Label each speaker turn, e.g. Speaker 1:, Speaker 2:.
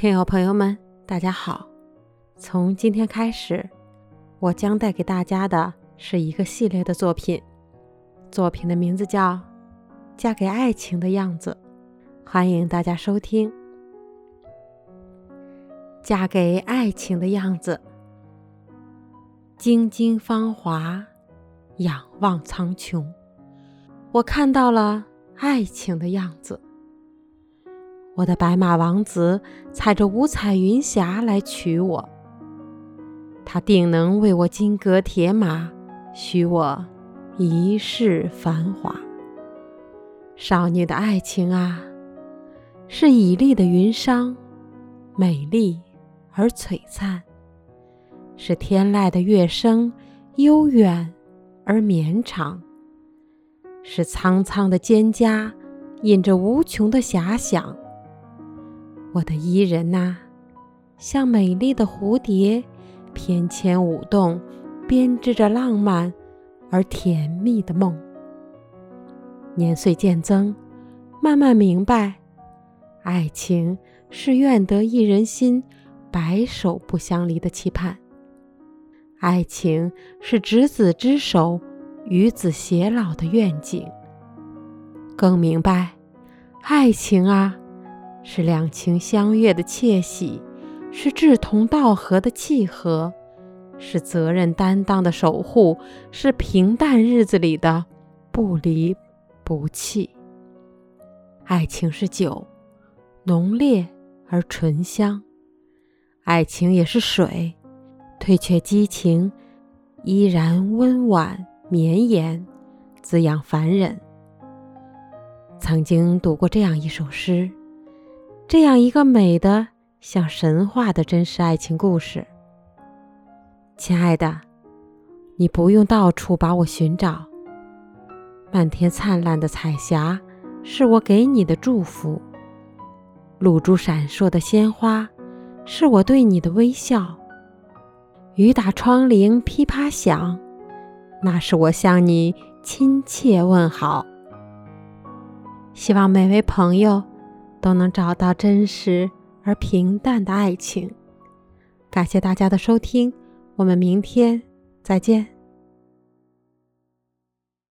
Speaker 1: 听友朋友们，大家好。从今天开始，我将带给大家的是一个系列的作品，作品的名字叫《嫁给爱情的样子》，欢迎大家收听。嫁给爱情的样子，晶晶芳华，仰望苍穹，我看到了爱情的样子。我的白马王子踩着五彩云霞来娶我，他定能为我金戈铁马，许我一世繁华。少女的爱情啊，是绮丽的云裳，美丽而璀璨，是天籁的乐声，悠远而绵长，是苍苍的蒹葭，引着无穷的遐想。我的伊人啊，像美丽的蝴蝶，翩跹舞动，编织着浪漫而甜蜜的梦。年岁渐增，慢慢明白，爱情是愿得一人心，白首不相离的期盼。爱情是执子之手，与子偕老的愿景。更明白，爱情啊，是两情相悦的窃喜，是志同道合的契合，是责任担当的守护，是平淡日子里的不离不弃。爱情是酒，浓烈而醇香；爱情也是水，退却激情，依然温婉绵延，滋养凡人。曾经读过这样一首诗，这样一个美的像神话的真实爱情故事。亲爱的，你不用到处把我寻找，漫天灿烂的彩霞是我给你的祝福，露珠闪烁的鲜花是我对你的微笑，雨打窗棂噼啪响，那是我向你亲切问好。希望每位朋友都能找到真实而平淡的爱情。感谢大家的收听，我们明天再见。